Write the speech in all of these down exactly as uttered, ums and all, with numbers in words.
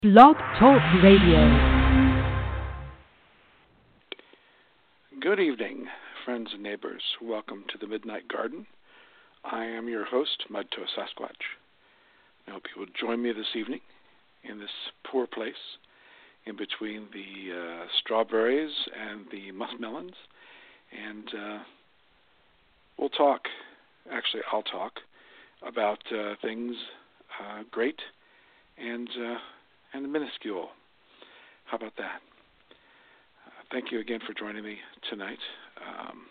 Blog Talk Radio. Good evening, friends and neighbors. Welcome to the Midnight Garden. I am your host, Mudtoe Sasquatch. I hope you will join me this evening in this poor place in between the uh, strawberries and the muskmelons. And uh, we'll talk, actually I'll talk, about uh, things uh, great and uh, and minuscule. How about that? Uh, thank you again for joining me tonight. Um,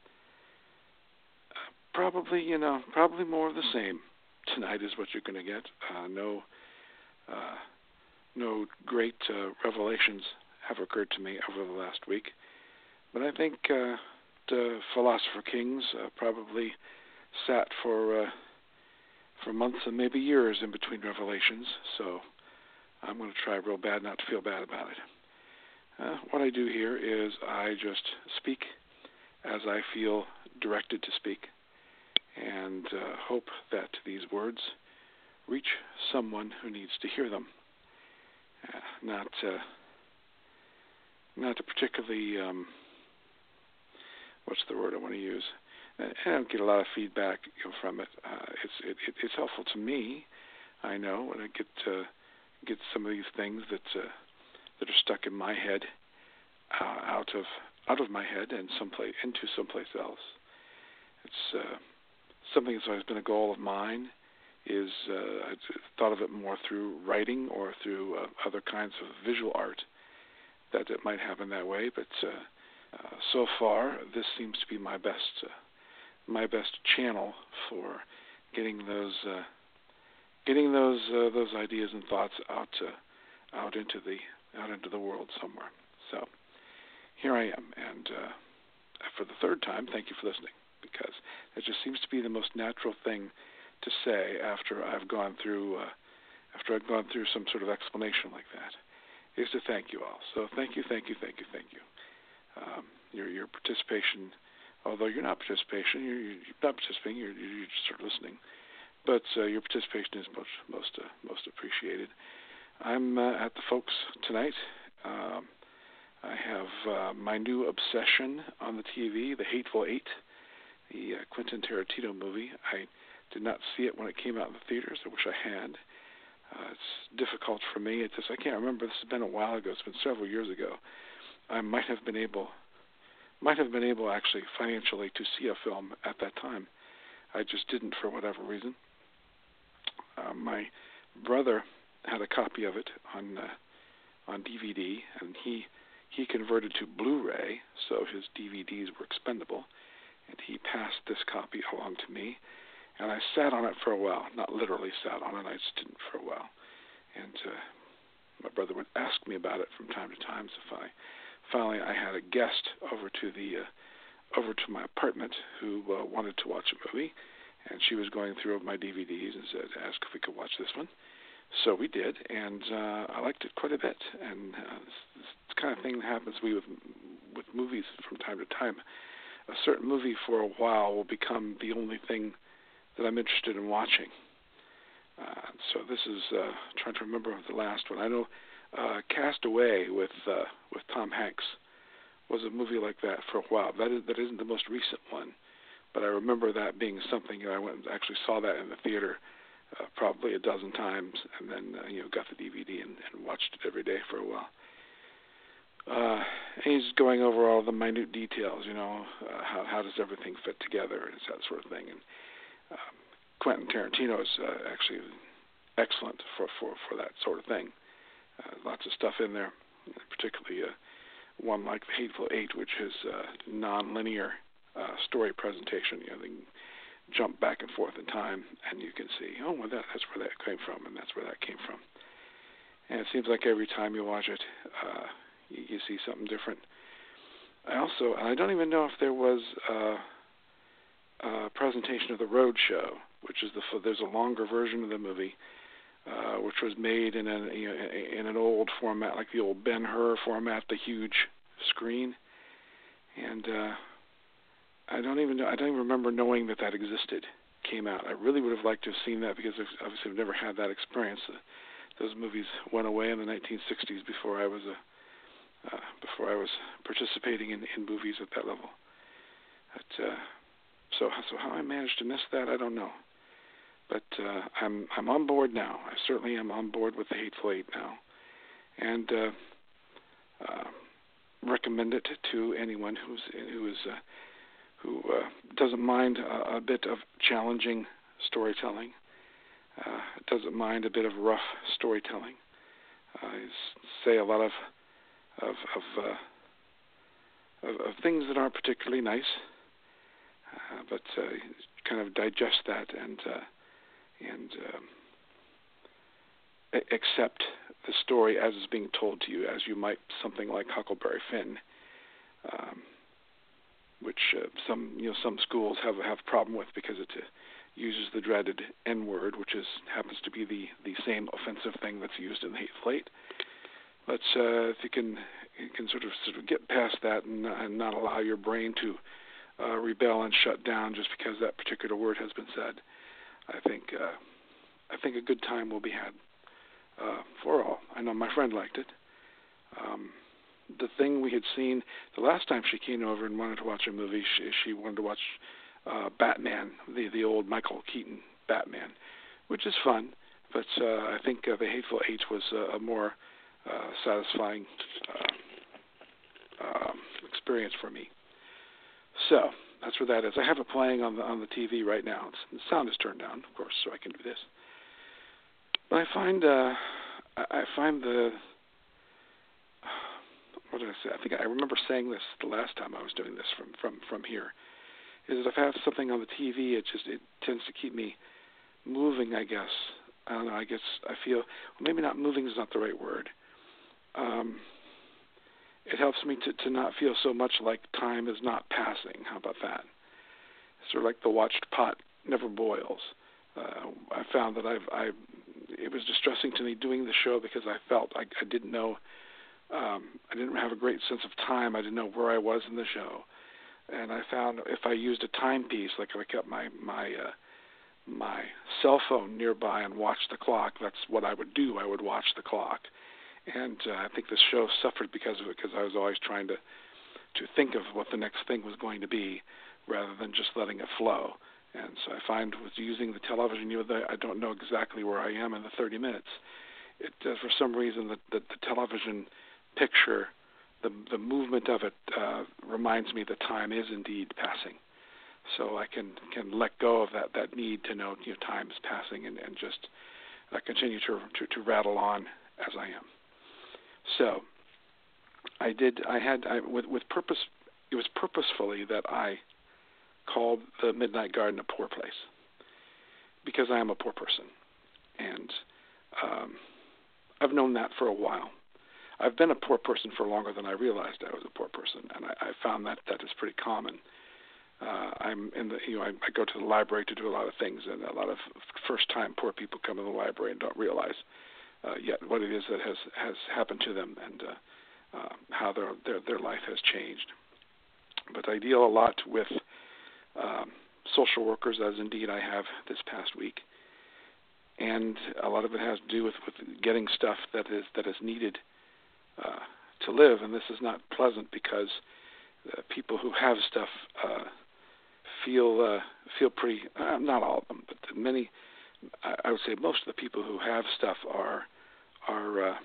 uh, probably, you know, probably more of the same tonight is what you're going to get. Uh, no, uh, no great uh, revelations have occurred to me over the last week, but I think uh, the Philosopher Kings uh, probably sat for uh, for months and maybe years in between revelations. So I'm going to try real bad not to feel bad about it. Uh, what I do here is I just speak as I feel directed to speak and uh, hope that these words reach someone who needs to hear them. Uh, not, uh, not a particularly, um, what's the word I want to use? I don't get a lot of feedback you know, from it. Uh, it's it, it, it's helpful to me, I know, when I get uh, get some of these things that uh, that are stuck in my head uh, out of out of my head and someplace into someplace else. It's uh, something that's always been a goal of mine. Is uh, I've thought of it more through writing or through uh, other kinds of visual art that it might happen that way. But uh, uh, so far, this seems to be my best uh, my best channel for getting those. Uh, Getting those uh, those ideas and thoughts out uh, out into the out into the world somewhere. So here I am, and uh, for the third time, thank you for listening, because it just seems to be the most natural thing to say after I've gone through uh, after I've gone through some sort of explanation like that, is to thank you all. So thank you, thank you, thank you, thank you. Um, your your participation, although you're not participation, you're, you're not participating, you're, you're just sort of listening. But uh, your participation is most most uh, most appreciated. I'm uh, at the Folks tonight. Um, I have uh, my new obsession on the T V, The Hateful Eight, the uh, Quentin Tarantino movie. I did not see it when it came out in the theaters. I wish I had. Uh, it's difficult for me. It's just, I can't remember. This has been a while ago. It's been several years ago. I might have been able, might have been able actually financially to see a film at that time. I just didn't for whatever reason. Uh, my brother had a copy of it on uh, on D V D, and he he converted to Blu-ray, so his D V Ds were expendable, and he passed this copy along to me, and I sat on it for a while. Not literally sat on it, I just didn't for a while. And uh, my brother would ask me about it from time to time. So finally, finally I had a guest over to the uh, over to my apartment who uh, wanted to watch a movie. And she was going through my D V Ds and said, asked if we could watch this one. So we did, and uh, I liked it quite a bit. And uh, this, this kind of thing that happens to me with, with movies from time to time. A certain movie for a while will become the only thing that I'm interested in watching. Uh, so this is, uh, trying to remember the last one. I know uh, Cast Away with uh, with Tom Hanks was a movie like that for a while. That is, that isn't the most recent one. But I remember that being something, you know, I went and actually saw that in the theater uh, probably a dozen times, and then, uh, you know, got the D V D and, and watched it every day for a while. Uh, and he's going over all the minute details, you know, uh, how how does everything fit together and that sort of thing. And um, Quentin Tarantino is uh, actually excellent for, for, for that sort of thing. Uh, lots of stuff in there, particularly uh, one like The Hateful Eight, which is uh, non-linear Uh, story presentation. You know, they can jump back and forth in time, and you can see, oh, well, that, that's where that came from, and that's where that came from. And it seems like every time you watch it, uh, you, you see something different. I also, and I don't even know if there was uh, a presentation of The Road Show, which is the there's a longer version of the movie, uh, which was made in an you know, in an old format, like the old Ben-Hur format, the huge screen, and uh, I don't even know, I don't even remember knowing that that existed, came out. I really would have liked to have seen that because obviously I've never had that experience to, those movies went away in the nineteen sixties before I was a uh, before I was participating in, in movies at that level. But, uh, so so how I managed to miss that, I don't know. But uh, I'm I'm on board now. I certainly am on board with the Hateful Eight now, and uh, uh, recommend it to anyone who's who is uh, who uh, doesn't mind a, a bit of challenging storytelling. Uh, doesn't mind a bit of rough storytelling. Uh, say a lot of of of, uh, of of things that aren't particularly nice, uh, but uh, kind of digest that and uh, and um, a- accept the story as it's being told to you, as you might something like Huckleberry Finn, um, which uh, some you know some schools have have a problem with because it uh, uses the dreaded N-word, which is happens to be the, the same offensive thing that's used in the Hateful Eight. But uh, if you can you can sort of sort of get past that and, and not allow your brain to uh, rebel and shut down just because that particular word has been said, I think uh, I think a good time will be had uh, for all. I know my friend liked it. Um, the thing we had seen the last time she came over and wanted to watch a movie, she, she wanted to watch uh, Batman, the the old Michael Keaton Batman, which is fun. But uh, I think uh, the Hateful Eight was uh, a more uh, satisfying uh, um, experience for me. So that's where that is. I have it playing on the on the T V right now. It's, the sound is turned down, of course, so I can do this. But I find uh, I, I find the what did I say? I think I remember saying this the last time I was doing this from from from here. Is that if I have something on the T V, it just it tends to keep me moving. I guess I don't know. I guess I feel well, maybe not moving is not the right word. Um, it helps me to, to not feel so much like time is not passing. How about that? Sort of like the watched pot never boils. Uh, I found that I've I it was distressing to me doing the show because I felt I, I didn't know um, I didn't have a great sense of time. I didn't know where I was in the show. And I found if I used a timepiece, like if I kept my my uh, my cell phone nearby and watched the clock, that's what I would do. I would watch the clock. And uh, I think this show suffered because of it, because I was always trying to to think of what the next thing was going to be, rather than just letting it flow. And so I find with using the television, you know, I don't know exactly where I am in the thirty minutes. It uh, for some reason the, the, the television picture. The the movement of it uh, reminds me that time is indeed passing, so I can, can let go of that, that need to know, you know time is passing and, and just uh, continue to, to to rattle on as I am. So I did I had I, with with purpose. It was purposefully that I called the Midnight Garden a poor place because I am a poor person, and um, I've known that for a while. I've been a poor person for longer than I realized I was a poor person, and I, I found that that is pretty common. Uh, I'm in the, you know, I, I go to the library to do a lot of things, and a lot of first-time poor people come in the library and don't realize uh, yet what it is that has, has happened to them and uh, uh, how their, their their life has changed. But I deal a lot with um, social workers, as indeed I have this past week, and a lot of it has to do with, with getting stuff that is that is needed Uh, to live, and this is not pleasant because uh, people who have stuff uh, feel uh, feel pretty. Uh, not all of them, but many. I, I would say most of the people who have stuff are are uh,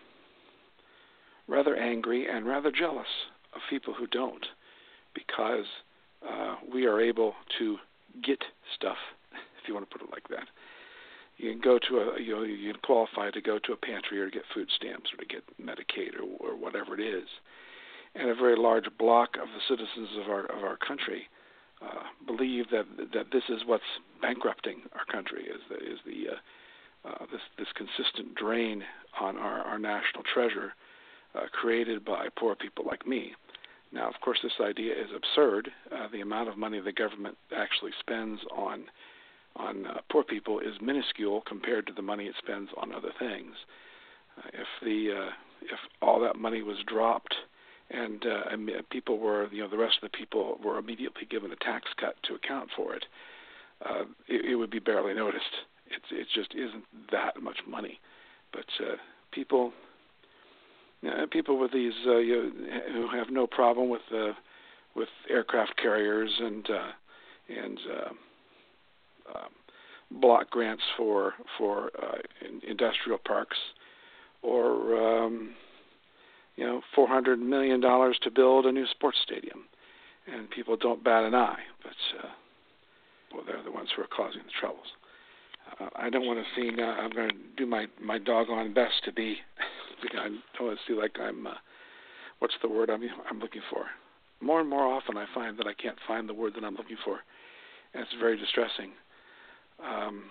rather angry and rather jealous of people who don't, because uh, we are able to get stuff, if you want to put it like that. You can go to a, you know, you can qualify to go to a pantry or to get food stamps or to get Medicaid or, or whatever it is. And a very large block of the citizens of our of our country uh, believe that that this is what's bankrupting our country, is the, is the uh, uh, this this consistent drain on our, our national treasure uh, created by poor people like me. Now, of course, this idea is absurd. Uh, the amount of money the government actually spends on on uh, poor people is minuscule compared to the money it spends on other things. Uh, if the uh, if all that money was dropped and, uh, and people were, you know, the rest of the people were immediately given a tax cut to account for it, uh, it, it would be barely noticed. It's, it just isn't that much money. But uh, people, you know, people with these uh, you know, who have no problem with uh, with aircraft carriers and uh, and uh, um, block grants for for uh, in industrial parks, or um, you know, four hundred million dollars to build a new sports stadium, and people don't bat an eye. But uh, well, they're the ones who are causing the troubles. Uh, I don't want to seem. Uh, I'm going to do my, my doggone best to be. I don't want to see like I'm. Uh, what's the word I'm I'm looking for? More and more often, I find that I can't find the word that I'm looking for, and it's very distressing. Um,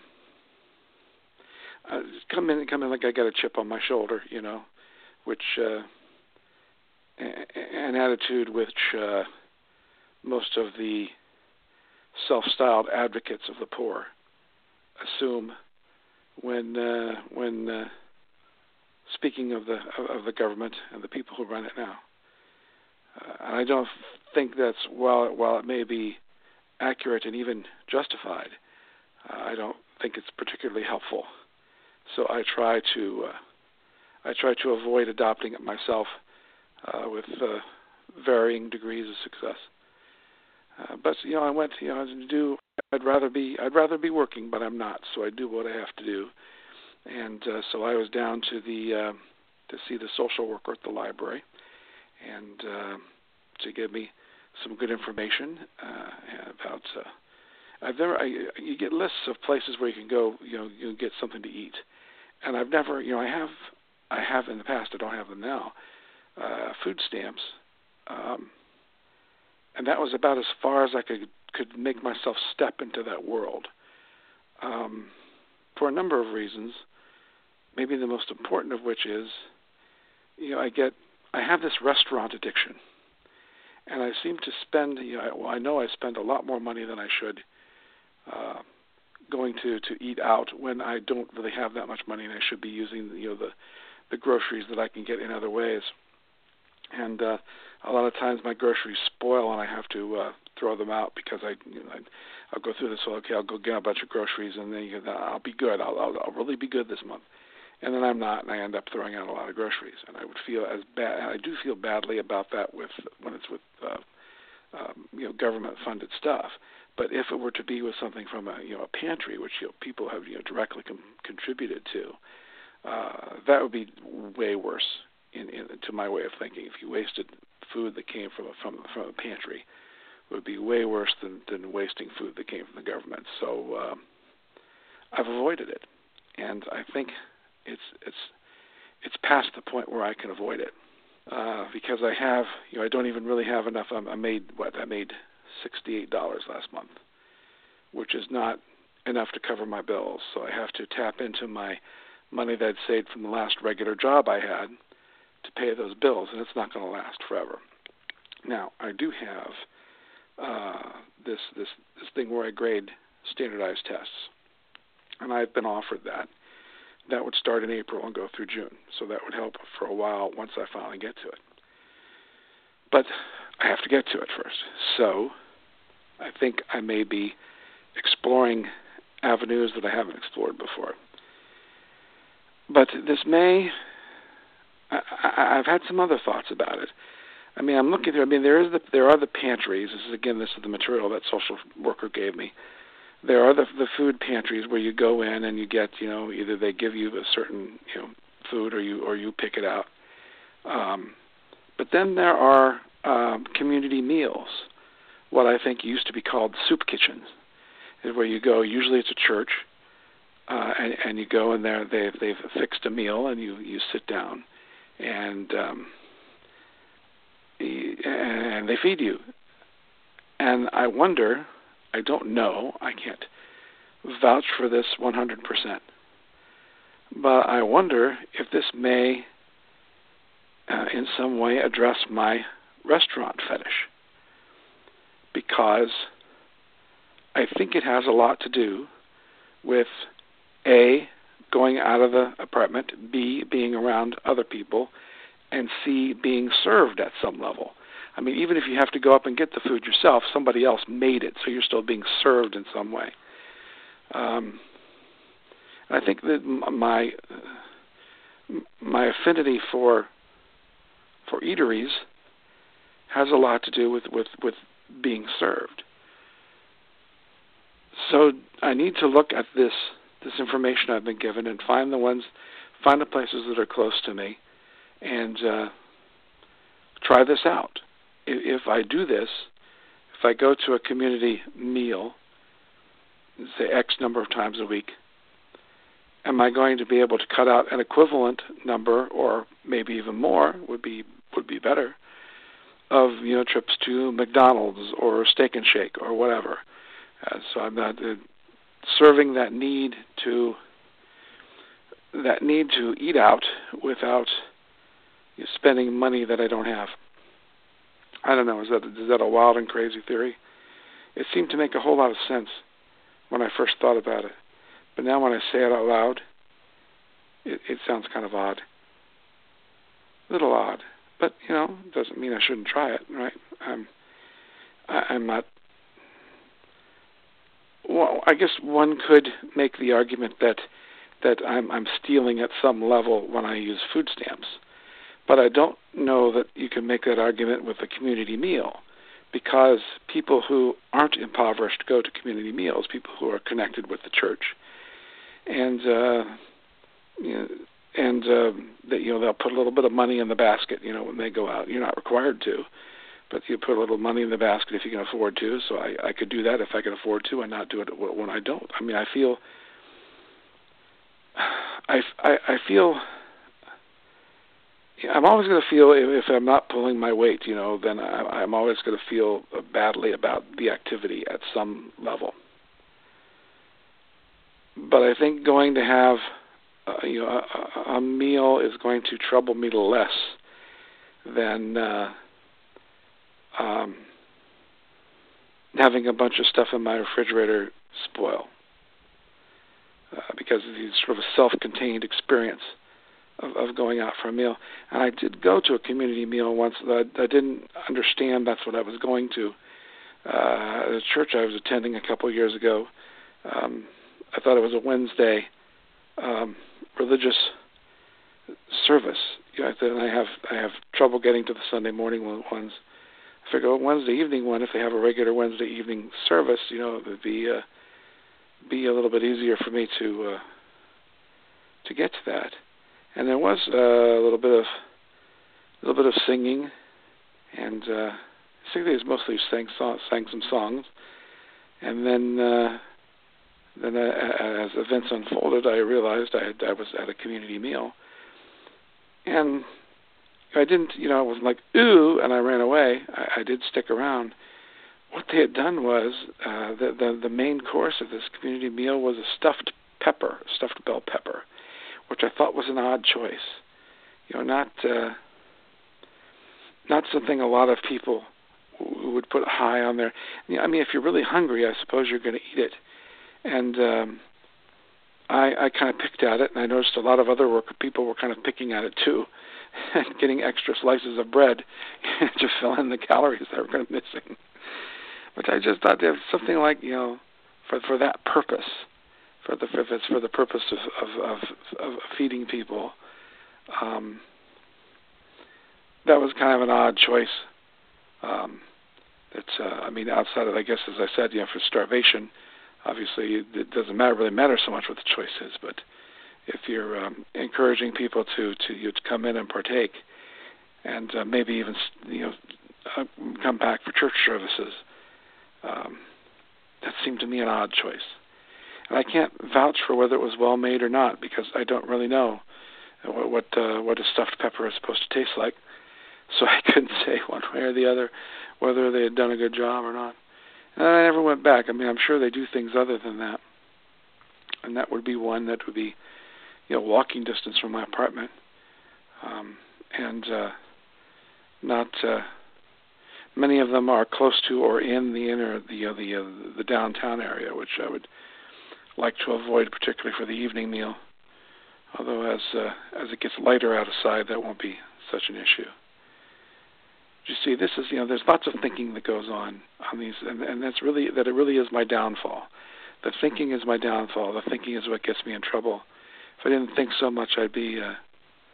uh, come in, come in like I got a chip on my shoulder, you know, which uh, an attitude which uh, most of the self-styled advocates of the poor assume when uh, when uh, speaking of the of the government and the people who run it now. Uh, and I don't think that's, while while it may be accurate and even justified, uh, I don't think it's particularly helpful. So I try to uh, I try to avoid adopting it myself uh, with uh, varying degrees of success. Uh, but you know, I went. You know, to do. I'd rather be. I'd rather be working, but I'm not. So I do what I have to do. And uh, so I was down to the uh, to see the social worker at the library, and uh, to give me some good information uh, about. Uh, I've never. I, you get lists of places where you can go. You know, you get something to eat, and I've never. You know, I have. I have in the past. I don't have them now. Uh, food stamps. Um, And that was about as far as I could could make myself step into that world, um, for a number of reasons. Maybe the most important of which is, you know, I get I have this restaurant addiction, and I seem to spend. You know, I, well, I know I spend a lot more money than I should uh, going to, to eat out when I don't really have that much money, and I should be using you know the the groceries that I can get in other ways. And uh, a lot of times my groceries spoil, and I have to uh, throw them out because I, you know, I, I'll go through this. So okay, I'll go get a bunch of groceries, and then you know, I'll be good. I'll, I'll, I'll really be good this month, and then I'm not, and I end up throwing out a lot of groceries. And I would feel as bad. I do feel badly about that with when it's with uh, um, you know government-funded stuff. But if it were to be with something from a you know a pantry, which you know, people have you know directly com- contributed to, uh, that would be way worse. In, in, to my way of thinking, if you wasted food that came from a, from, from a pantry, it would be way worse than, than wasting food that came from the government. So um, I've avoided it, and I think it's it's it's past the point where I can avoid it uh, because I have you know I don't even really have enough. I made what I made sixty-eight dollars last month, which is not enough to cover my bills. So I have to tap into my money that I'd saved from the last regular job I had to pay those bills, and it's not going to last forever. Now, I do have uh, this this this thing where I grade standardized tests, and I've been offered that. That would start in April and go through June, so that would help for a while once I finally get to it. But I have to get to it first, so I think I may be exploring avenues that I haven't explored before. But this may... I, I've had some other thoughts about it. I mean, I'm looking through. I mean, there is the there are the pantries. This is again, this is the material that social worker gave me. There are the the food pantries where you go in and you get, you know, either they give you a certain you know food or you or you pick it out. Um, but then there are um, community meals, what I think used to be called soup kitchens, is where you go. Usually it's a church, uh, and and you go in there. They they've fixed a meal and you you sit down. And um, and they feed you. And I wonder, I don't know, I can't vouch for this one hundred percent, but I wonder if this may uh, in some way address my restaurant fetish, because I think it has a lot to do with A, going out of the apartment, B, being around other people, and C, being served at some level. I mean, even if you have to go up and get the food yourself, somebody else made it, so you're still being served in some way. Um, I think that my my affinity for for eateries has a lot to do with, with, with being served. So I need to look at this this information I've been given and find the ones, find the places that are close to me, and uh, try this out. If, if I do this, if I go to a community meal, say X number of times a week, am I going to be able to cut out an equivalent number, or maybe even more, would be would be better, of you know trips to McDonald's or Steak and Shake or whatever. Uh, so I'm not uh, serving that need to that need to eat out without you know, spending money that I don't have. I don't know. Is that is that a wild and crazy theory? It seemed to make a whole lot of sense when I first thought about it, but now when I say it out loud, it, it sounds kind of odd, a little odd. But you know, it doesn't mean I shouldn't try it, right? I'm I, I'm not. Well, I guess one could make the argument that that I'm, I'm stealing at some level when I use food stamps, but I don't know that you can make that argument with a community meal, because people who aren't impoverished go to community meals, people who are connected with the church, and uh, you know, and uh, that you know they'll put a little bit of money in the basket, you know, when they go out. You're not required to, but you put a little money in the basket if you can afford to. So I, I could do that if I could afford to, and not do it when I don't. I mean, I feel, I, I, I feel, I'm always going to feel if, if I'm not pulling my weight, you know, then I, I'm always going to feel badly about the activity at some level. But I think going to have, uh, you know, a, a meal is going to trouble me less than. Uh, Um, having a bunch of stuff in my refrigerator spoil, uh, because of the sort of a self-contained experience of, of going out for a meal. And I did go to a community meal once that I, I didn't understand that's what I was going to. Uh, at a church I was attending a couple of years ago, um, I thought it was a Wednesday um, religious service. You know, and I have I have trouble getting to the Sunday morning ones. I figure Wednesday evening one, if they have a regular Wednesday evening service, you know, it would be uh, be a little bit easier for me to uh, to get to that. And there was uh, a little bit of a little bit of singing, and uh, I think they mostly sang song, sang some songs. And then uh, then uh, as events unfolded, I realized I had, I was at a community meal, and I didn't, you know, I wasn't like, ooh, and I ran away. I, I did stick around. What they had done was, uh, the, the the main course of this community meal was a stuffed pepper, stuffed bell pepper, which I thought was an odd choice. You know, not uh, not something a lot of people w- would put high on their. You know, I mean, if you're really hungry, I suppose you're going to eat it. And um, I, I kind of picked at it, and I noticed a lot of other work people were kind of picking at it too. And getting extra slices of bread to fill in the calories that were going to be missing. But I just thought there was something like, you know, for for that purpose, for the for, for the purpose of of, of, of feeding people, um, that was kind of an odd choice. Um, it's, uh, I mean, outside of, I guess, as I said, you know, for starvation, obviously it doesn't matter really matter so much what the choice is, but if you're um, encouraging people to to you to come in and partake, and uh, maybe even you know uh, come back for church services, um, that seemed to me an odd choice. And I can't vouch for whether it was well made or not, because I don't really know what what, uh, what a stuffed pepper is supposed to taste like. So I couldn't say one way or the other whether they had done a good job or not. And I never went back. I mean, I'm sure they do things other than that, and that would be one that would be, you know, walking distance from my apartment, um, and uh, not uh, many of them are close to or in the inner the uh, the uh, the downtown area, which I would like to avoid, particularly for the evening meal. Although as uh, as it gets lighter outside, that won't be such an issue. You see, this is you know, there's lots of thinking that goes on on these, and, and that's really that it really is my downfall. The thinking is my downfall. The thinking is what gets me in trouble. If I didn't think so much, I'd be uh,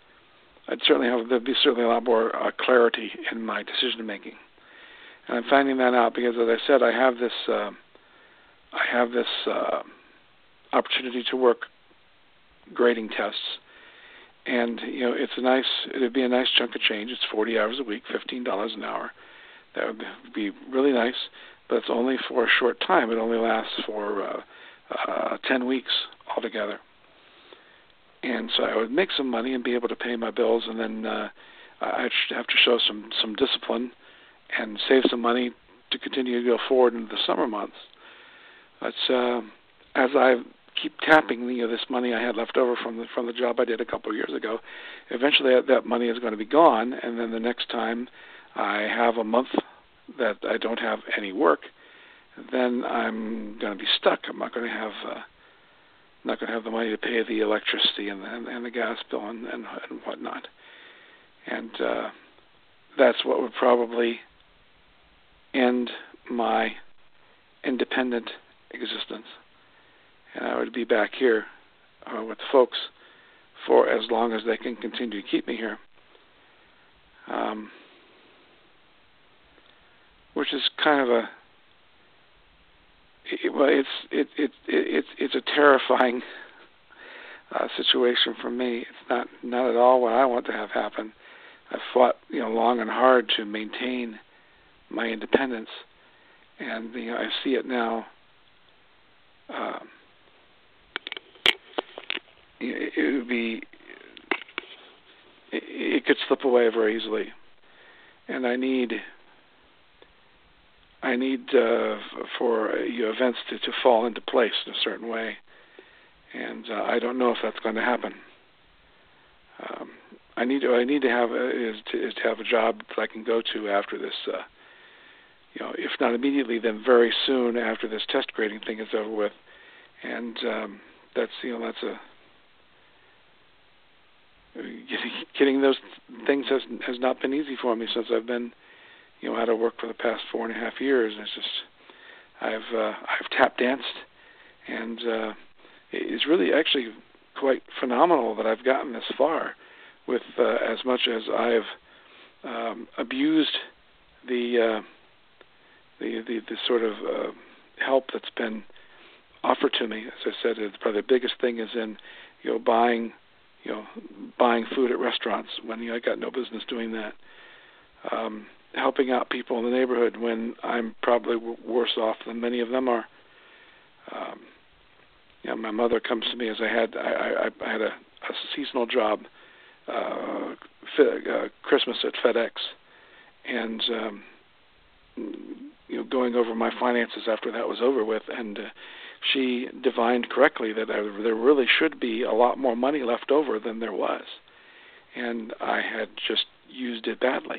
I'd certainly have there'd be certainly a lot more uh, clarity in my decision making. And I'm finding that out because, as I said, I have this uh, I have this uh, opportunity to work grading tests, and you know it's a nice it'd be a nice chunk of change. It's forty hours a week, fifteen dollars an hour. That would be really nice, but it's only for a short time. It only lasts for uh, uh, ten weeks altogether. And so I would make some money and be able to pay my bills, and then uh, I'd have to show some, some discipline and save some money to continue to go forward into the summer months. But uh, as I keep tapping you know, this money I had left over from the, from the job I did a couple of years ago, eventually that, that money is going to be gone, and then the next time I have a month that I don't have any work, then I'm going to be stuck. I'm not going to have... Uh, not going to have the money to pay the electricity and the, and, and the gas bill and, and, and whatnot. And uh, that's what would probably end my independent existence. And I would be back here uh, with folks for as long as they can continue to keep me here. Um, which is kind of a It, well, it's it, it, it, it's it's a terrifying uh, situation for me. It's not not at all what I want to have happen. I've fought you know long and hard to maintain my independence, and you know I see it now. Um, it, it would be it, it could slip away very easily, and I need. I need uh, for uh, you know, events to, to fall into place in a certain way, and uh, I don't know if that's going to happen. Um, I need to I need to have a, is to, is to have a job that I can go to after this. Uh, you know, if not immediately, then very soon after this test grading thing is over with, and um, that's you know that's a getting, getting those things has has not been easy for me since I've been. You know, out of work for the past four and a half years. It's just, I've uh, I've tap danced, and uh, it's really actually quite phenomenal that I've gotten this far, with uh, as much as I've um, abused the, uh, the the the sort of uh, help that's been offered to me. As I said, it's probably the biggest thing is in you know buying you know buying food at restaurants when you know, I got no business doing that. Um, helping out people in the neighborhood when I'm probably w- worse off than many of them are. Um, you know, my mother comes to me as I had I, I, I had a, a seasonal job, uh, uh, Christmas at FedEx, and um, you know, going over my finances after that was over with, and uh, she divined correctly that I, there really should be a lot more money left over than there was, and I had just used it badly.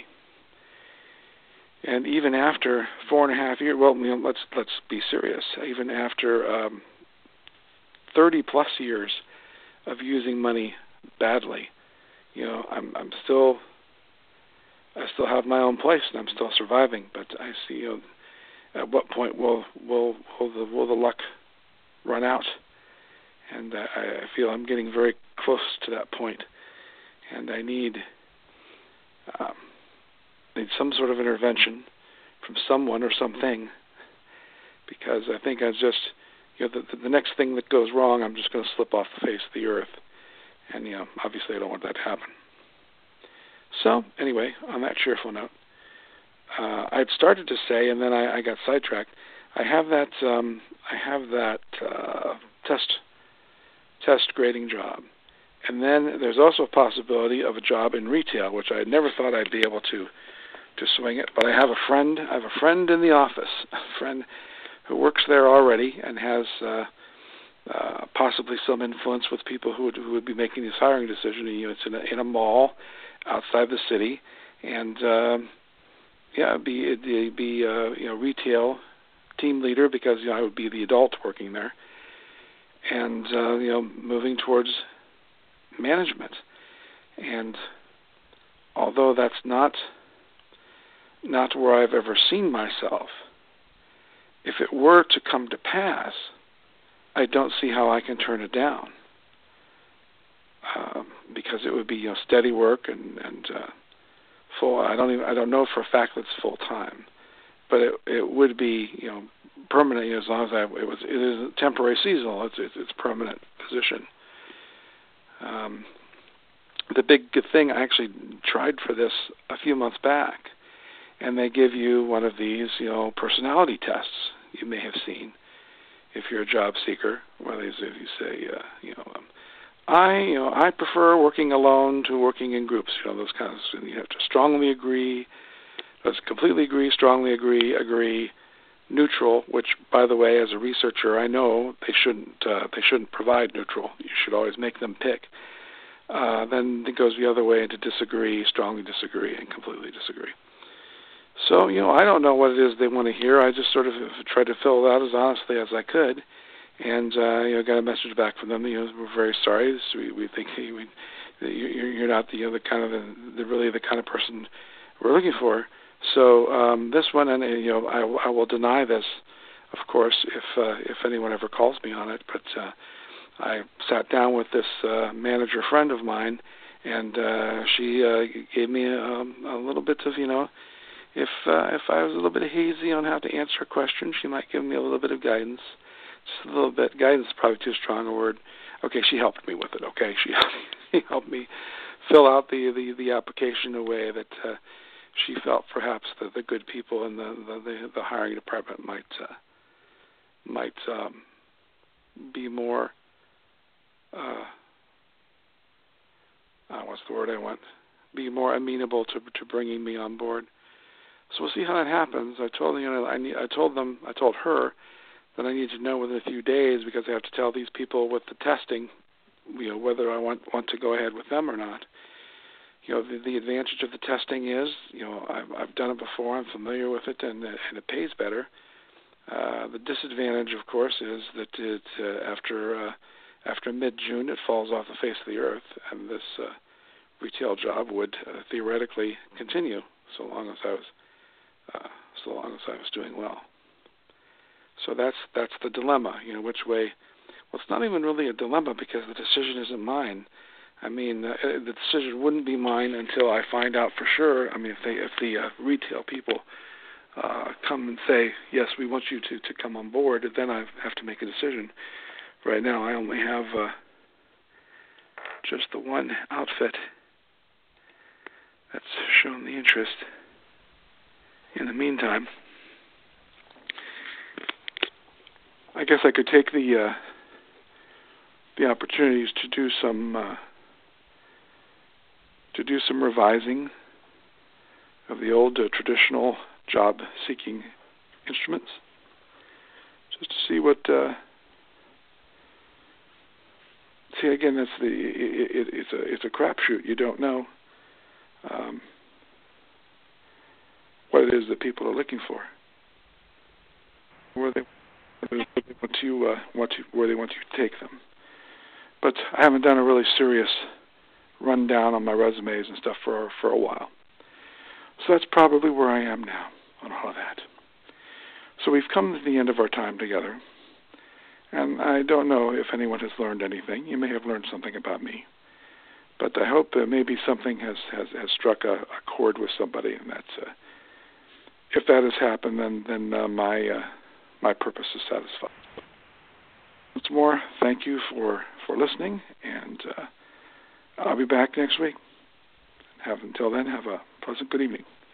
And even after four and a half years, well, you know, let's let's be serious. Even after um, thirty plus years of using money badly, you know, I'm I'm still I still have my own place and I'm still surviving. But I see, you know, at what point will will will the will the luck run out? And I, I feel I'm getting very close to that point, and I need. Um, need some sort of intervention from someone or something, because I think I just, you know, the, the next thing that goes wrong, I'm just going to slip off the face of the earth, and you know, obviously I don't want that to happen. So anyway, on that cheerful note, uh, I had started to say, and then I, I got sidetracked. I have that, um, I have that uh, test test grading job, and then there's also a possibility of a job in retail, which I never thought I'd be able to. to swing it, but I have a friend, I have a friend in the office, a friend who works there already and has uh, uh, possibly some influence with people who would, who would be making this hiring decision. You know, it's in a, in a mall outside the city, and uh, yeah, it'd be it'd be uh, you know retail team leader, because you know I would be the adult working there, and uh, you know moving towards management. And although that's not not where I've ever seen myself, if it were to come to pass, I don't see how I can turn it down. Um, because it would be you know steady work and and uh, full. I don't even I don't know for a fact that it's full time, but it it would be you know permanent you know, as long as I it was it is temporary seasonal. It's it's, it's permanent position. Um, the big good thing I actually tried for this a few months back, and they give you one of these you know personality tests you may have seen if you're a job seeker. Whether if you say uh, you know. Um, I, you know, I prefer working alone to working in groups. You know, those kinds of. You have to strongly agree, does completely agree, strongly agree, agree, neutral. Which, by the way, as a researcher, I know they shouldn't. Uh, they shouldn't provide neutral. You should always make them pick. Uh, then it goes the other way into disagree, strongly disagree, and completely disagree. So, you know, I don't know what it is they want to hear. I just sort of tried to fill it out as honestly as I could. And uh, you know, got a message back from them. You know, we're very sorry. We we think we, you're, you're not the you know, the kind of the, the really the kind of person we're looking for. So um, this one, and you know, I, I will deny this, of course, if uh, if anyone ever calls me on it. But uh, I sat down with this uh, manager friend of mine, and uh, she uh, gave me a, a little bit of you know, if uh, if I was a little bit hazy on how to answer a question, she might give me a little bit of guidance. Just a little bit. Guidance is probably too strong a word. Okay, she helped me with it. Okay, she, she helped me fill out the, the, the application in a way that uh, she felt perhaps that the good people in the the, the hiring department might uh, might um, be more. Uh, uh, what's the word I want? Be more amenable to to bringing me on board. So we'll see how that happens. I told you know I need, I told them I told her. That I need to know within a few days because I have to tell these people with the testing, you know, whether I want want to go ahead with them or not. You know, the, the advantage of the testing is, you know, I've, I've done it before, I'm familiar with it, and, and it pays better. Uh, the disadvantage, of course, is that it, uh, after uh, after mid-June it falls off the face of the earth, and this uh, retail job would uh, theoretically continue so long as I was uh, so long as I was doing well. So that's that's the dilemma, you know, which way. Well, it's not even really a dilemma because the decision isn't mine. I mean, uh, the decision wouldn't be mine until I find out for sure. I mean, if they, if the uh, retail people uh, come and say, yes, we want you to, to come on board, then I have to make a decision. Right now, I only have uh, just the one outfit that's shown the interest. In the meantime, I guess I could take the uh, the opportunities to do some uh, to do some revising of the old uh, traditional job-seeking instruments, just to see what. Uh, see again, that's the it, it, it's a it's a crapshoot. You don't know um, what it is that people are looking for. Where they where they want to uh, want to where they want you to take them. But I haven't done a really serious rundown on my resumes and stuff for for a while. So that's probably where I am now on all of that. So we've come to the end of our time together. And I don't know if anyone has learned anything. You may have learned something about me. But I hope that maybe something has, has, has struck a, a chord with somebody. And that's, uh, if that has happened, then, then uh, my uh, my purpose is satisfied. Once more, thank you for, for listening. And uh, I'll be back next week. Have until then, have a pleasant good evening.